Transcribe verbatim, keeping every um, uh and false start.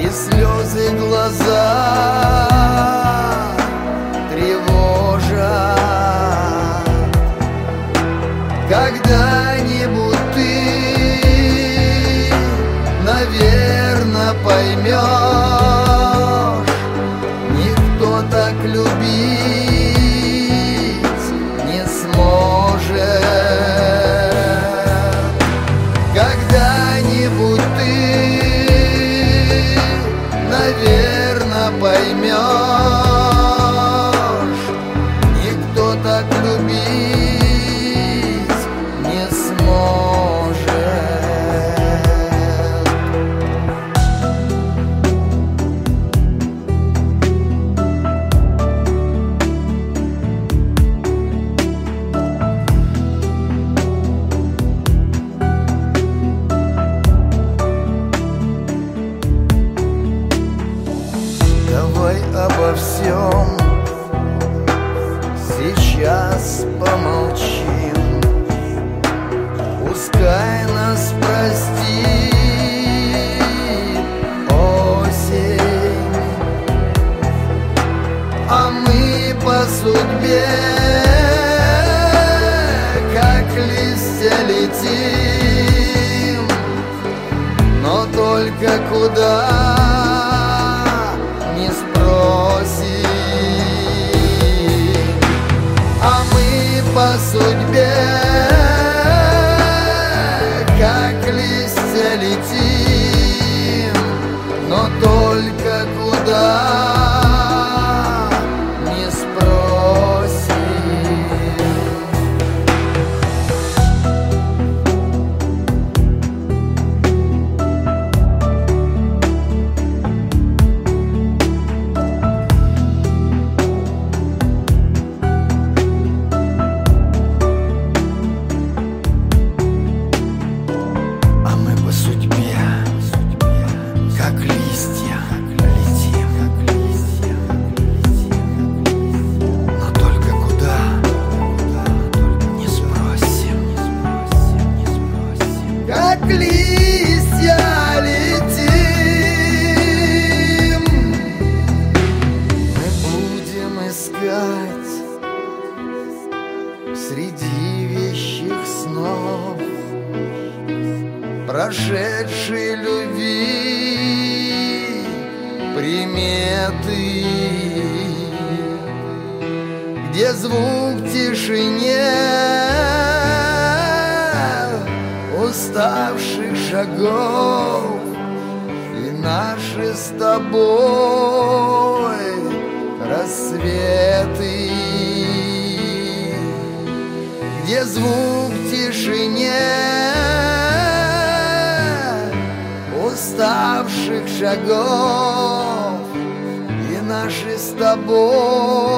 слезы глаза тревожат. Когда-нибудь ты, наверно, поймешь, никто так любить не сможет. Когда-нибудь ты, наверно, поймешь, никто так любить не сможет. Давай обо всем сейчас помолчим. Пускай нас простит осень, а мы по судьбе, как листья, летим, но только куда не спросим. А мы по судьбе, как листья, летим, но только куда не спросим. А мы по судьбе, как листья, летим, но только куда не спросим. Как листья летим, мы будем искать среди вещих снов прошедшей любви приметы, где звук тишине уставших шагов и наши с тобой рассветы, где звук тишине уставших шагов и наши с тобой